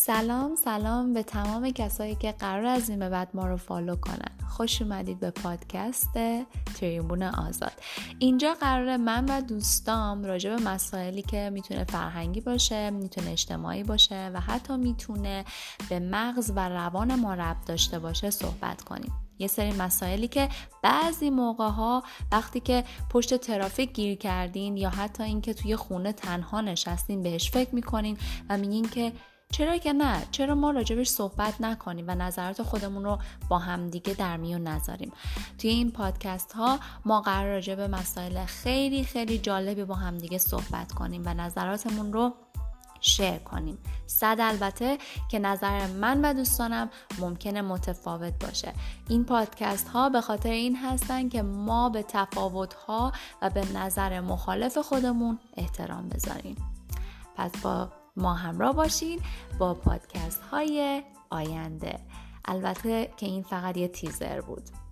سلام به تمام کسایی که قرار از این به بعد ما رو فالو کنن. خوش اومدید به پادکست تریبون آزاد. اینجا قراره من و دوستام راجع به مسائلی که میتونه فرهنگی باشه، میتونه اجتماعی باشه و حتی میتونه به مغز و روان ما ربط داشته باشه صحبت کنیم. یه سری مسائلی که بعضی موقع‌ها وقتی که پشت ترافیک گیر کردین یا حتی این که توی خونه تنها نشستین بهش فکر میکنین و میگین که چرا ما راجبش صحبت نکنیم و نظرات خودمون رو با هم دیگه در میون نذاریم. توی این پادکست ها ما قرار راجع به مسائل خیلی خیلی جالبی با هم دیگه صحبت کنیم و نظراتمون رو شیر کنیم. البته که نظر من و دوستانم ممکنه متفاوت باشه. این پادکست ها به خاطر این هستن که ما به تفاوت ها و به نظر مخالف خودمون احترام بذاریم. پس با ما همراه باشین با پادکست های آینده. البته که این فقط یه تیزر بود.